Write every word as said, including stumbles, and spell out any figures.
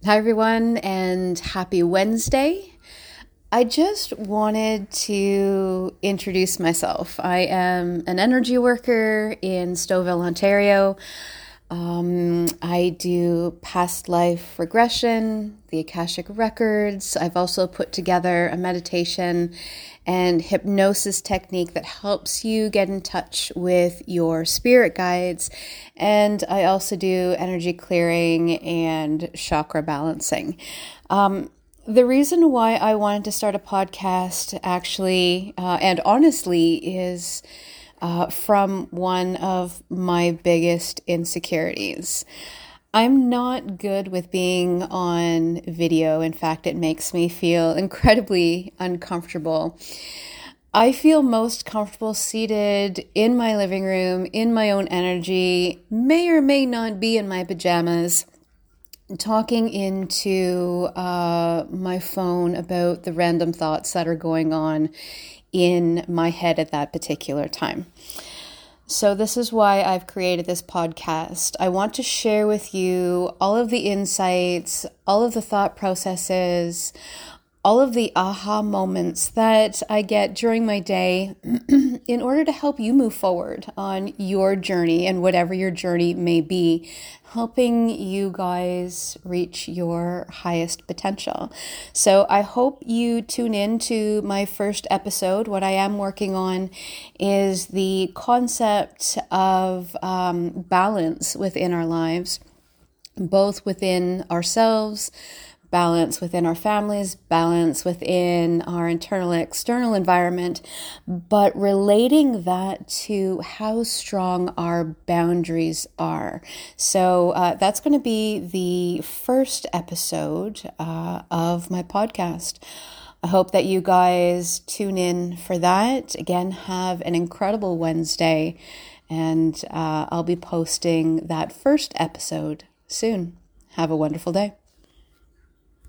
Hi, everyone, and happy Wednesday. I just wanted to introduce myself. I am an energy worker in Stouffville, Ontario. Um, I do past life regression, the Akashic Records. I've also put together a meditation and hypnosis technique that helps you get in touch with your spirit guides. And I also do energy clearing and chakra balancing. Um, the reason why I wanted to start a podcast actually, uh, and honestly, is uh, from one of my biggest insecurities. I'm not good with being on video. In fact, it makes me feel incredibly uncomfortable. I feel most comfortable seated in my living room, in my own energy, may or may not be in my pajamas, talking into uh, my phone about the random thoughts that are going on in my head at that particular time. So this is why I've created this podcast. I want to share with you all of the insights, all of the thought processes, all of the aha moments that I get during my day in order to help you move forward on your journey and whatever your journey may be, helping you guys reach your highest potential. So I hope you tune in to my first episode. What I am working on is the concept of um, balance within our lives, both within ourselves, balance within our families, balance within our internal and external environment, but relating that to how strong our boundaries are. So uh, that's going to be the first episode uh, of my podcast. I hope that you guys tune in for that. Again, have an incredible Wednesday, and uh, I'll be posting that first episode soon. Have a wonderful day.